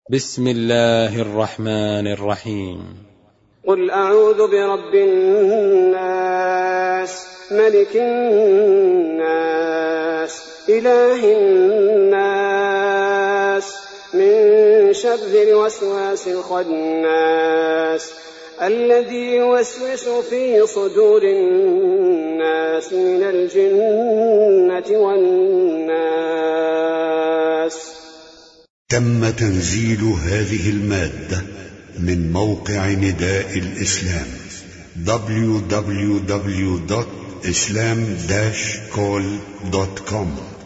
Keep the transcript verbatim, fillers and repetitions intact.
بسم الله الرحمن الرحيم. قل أعوذ برب الناس ملك الناس إله الناس من شر الوسواس الخناس الذي يوسوس في صدور الناس من الجنة والناس. تم تنزيل هذه المادة من موقع نداء الإسلام دبليو دبليو دبليو دوت إسلام داش كول دوت كوم.